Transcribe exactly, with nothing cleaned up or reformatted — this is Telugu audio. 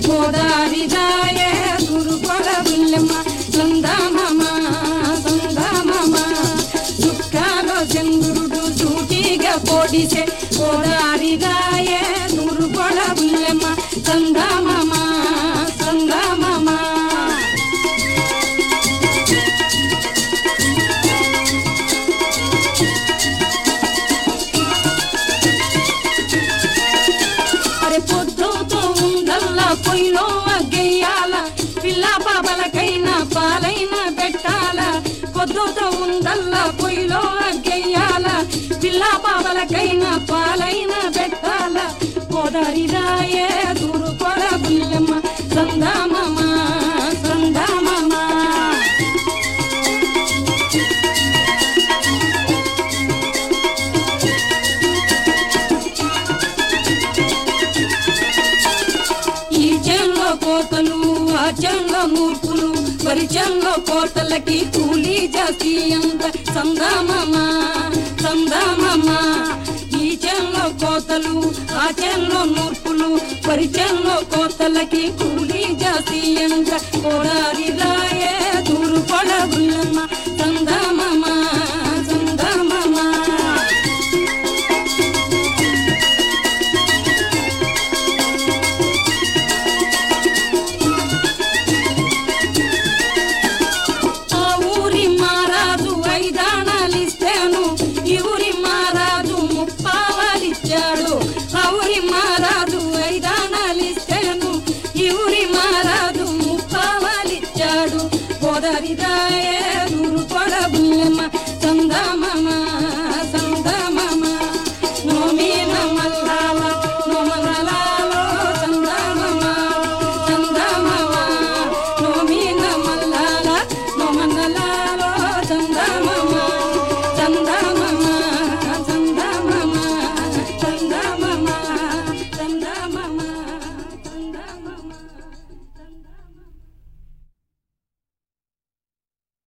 గోదారి రాయే గురుకొల బుల్లెమ్మ సందామమ సందామమ చుక్కాలో చంద్రుడు సూటిగా పొడిసే గోదారి రాయే గురుకొల బుల్లెమ్మ సందామమ సందామమ అరే పొద్దుతో ఉందల్లా పొయ్యిలో అగ్గేయాల పిల్ల పాపలకైనా పాలైనా పెట్టాల పొద్దుతో ఉందల్లా పొయ్యిలో అగ్గేయాల పిల్ల పాపలకైనా పాలైనా పెట్టాల గోదారి రాయే గురుకొల బుల్లెమ్మ సందామమ సందామమ ఈ చెంలో కోతలు ఆ చెంలో మూర్ఖులు పరిచంలో కోతలకి కూలీ జాస్తి అంత సందామమ సందామమ ఈ చెంలో కోతలు ఆ చెంలో మూర్ఖులు పరిచంలో కోతలకి కూలీ జాస్తి అంత గోదారి రాయే గురుకొల బుల్లెమ్మ సందామమ